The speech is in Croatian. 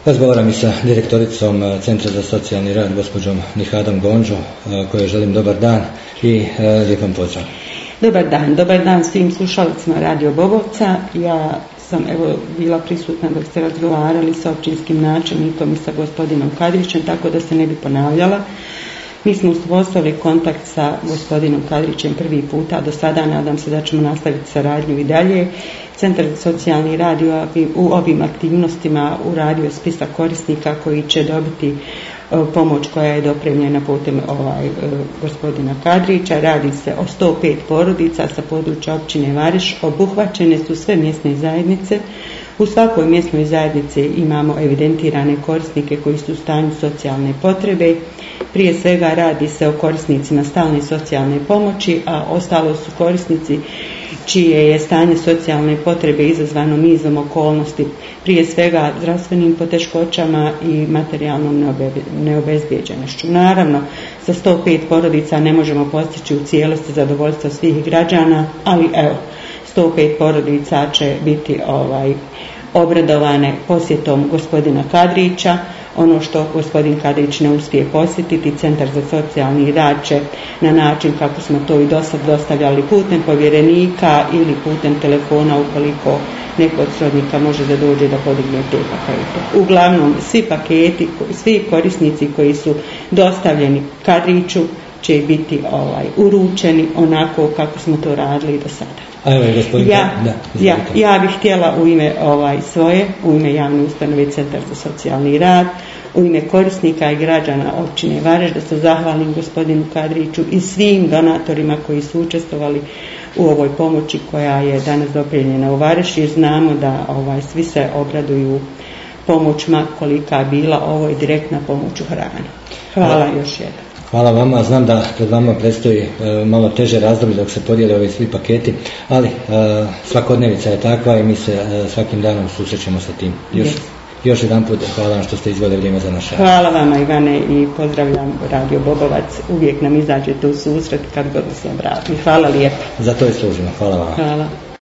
Razgovaram i sa direktoricom Centra za socijalni rad, gospođom Nihadom Gonđo, kojoj želim dobar dan i lijep vam pozdrav. Dobar dan svim slušalicima Radio Bobovca. Ja sam bila prisutna dok ste razgovarali sa općinskim načelnikom i sa gospodinom Kadrićem, tako da se ne bi ponavljala. Mi smo uspostavili kontakt sa gospodinom Kadrićem prvi puta do sada, nadam se da ćemo nastaviti saradnju i dalje. Centar za socijalni rad u ovim aktivnostima uradio spisak korisnika koji će dobiti pomoć koja je dopremljena putem gospodina Kadrića. Radi se o 105 porodica sa područja općine Vareš. Obuhvaćene su sve mjesne zajednice. U svakoj mjesnoj zajednici imamo evidentirane korisnike koji su u stanju socijalne potrebe. Prije svega radi se o korisnicima stalne socijalne pomoći, a ostalo su korisnici čije je stanje socijalne potrebe izazvano nizom okolnosti, prije svega zdravstvenim poteškoćama i materijalnom neobezbijeđenošću. Naravno, sa 105 porodica ne možemo postići u cijelosti zadovoljstvo svih građana, ali 105 porodica će biti obradovane posjetom gospodina Kadrića. Ono što gospodin Kadrić ne uspije posjetiti, Centar za socijalni rad će na način kako smo to i do sad dostavljali putem povjerenika ili putem telefona ukoliko neko od srodnika može da dođe da podigne te pakete. Uglavnom, svi korisnici koji su dostavljeni Kadriću će biti uručeni onako kako smo to radili do sada. Ja bih htjela u ime u ime javne ustanove Centar za socijalni rad, u ime korisnika i građana općine Vareš da se zahvalim gospodinu Kadriću i svim donatorima koji su učestvovali u ovoj pomoći koja je danas dopremljena u Vareš, jer znamo da svi se obraduju pomoć ma kolika bila, ovo je direktna pomoć u hrani. Hvala još jednom. Hvala vama, znam da pred vama predstoji malo teže razdoblje dok se podijele ovi svi paketi, ali svakodnevica je takva i mi se svakim danom susrećemo sa tim. Još jedan put hvala vam što ste izdvojili vrijeme za naš rad. Hvala vama Ivane i pozdravljam Radio Bobovac, uvijek nam izađete u susret kad god se obrati. Hvala lijepo. Za to je služimo, hvala vam. Hvala.